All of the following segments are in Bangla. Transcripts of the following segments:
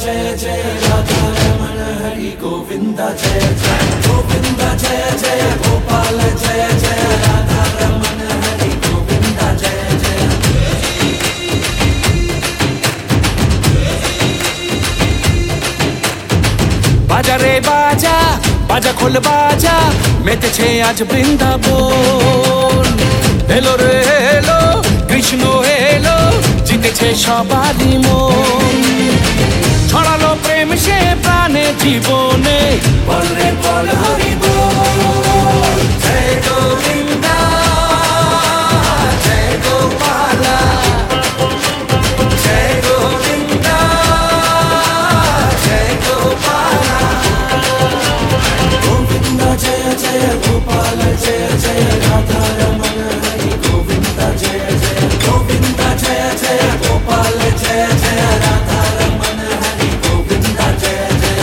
जय जय राधा रमण हरि गोविंद जय जय गोविंद जय जय गोपाल जय जय राधा रमण हरि गोविंद जय जय। बाजा रे बाजा बाजा खोल बाजा मेतेছে আজ বৃন্দাবন। এলো রে এলো কৃষ্ণ এলো জিতেছে সবারই মন। ছড়ালো প্রেম সে প্রাণে জীবনে বল রে বল হরি বল। জয় গোবিন্দ জয় গোপালা জয় গোবিন্দ জয় গোপালা। गोविंद जय जय गोपाल जय जय राधा रमण हरि गोविंद जय जय गोविंद जय जय गोपाल जय जय राधा रमण हरि गोविंद जय जय।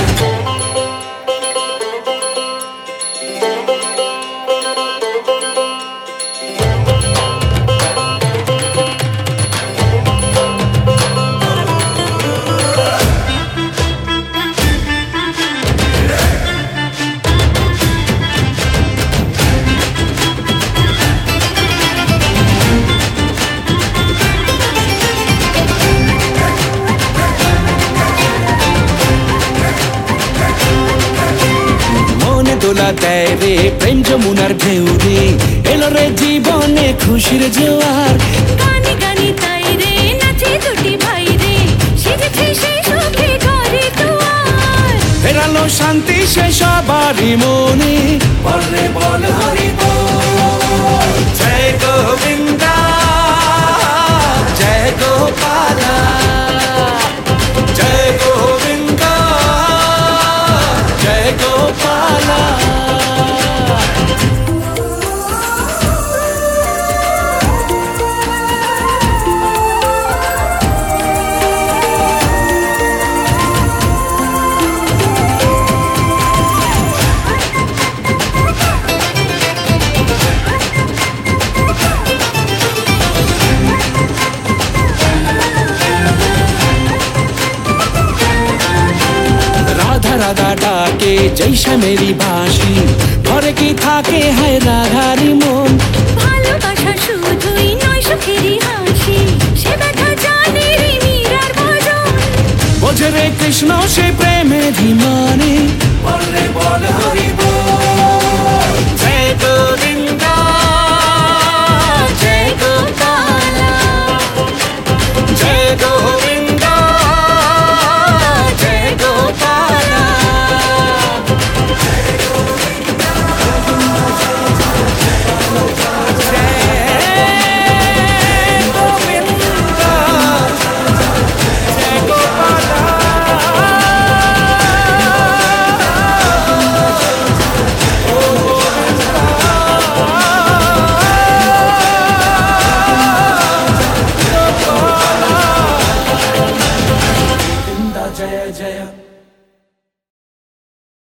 দোলা দেয় রে প্রেম যমুনার ঢেউ রে এলো রে জীবনে খুশির জোয়ার। গানে গানে তাই রে নাচে দুটি ভাই রে সেজেছে সেই সুখে ঘরে দুয়ার। ফেরালো শান্তি সে সবারই মনে বল রে বল হরি বল। জয় গোবিন্দ জয় গোপালা জয় গোবিন্দ জয় গোপালা। রাধা ডাকে জৈসা মেরি বাঁশি ঘরে কি থাকে হায় রাধারি মন। ভালোবাসা শুধুই নয় সুখেরই হাসি সে ব্যথা জানে রে মীরার ভজন। বোঝে রে কৃষ্ণ সে প্রেমেরই মানে বল রে বল হরি বল। জয় গোবিন্দ জয় গোপালা জয় গোবিন্দ জয় গোপালা। जय जय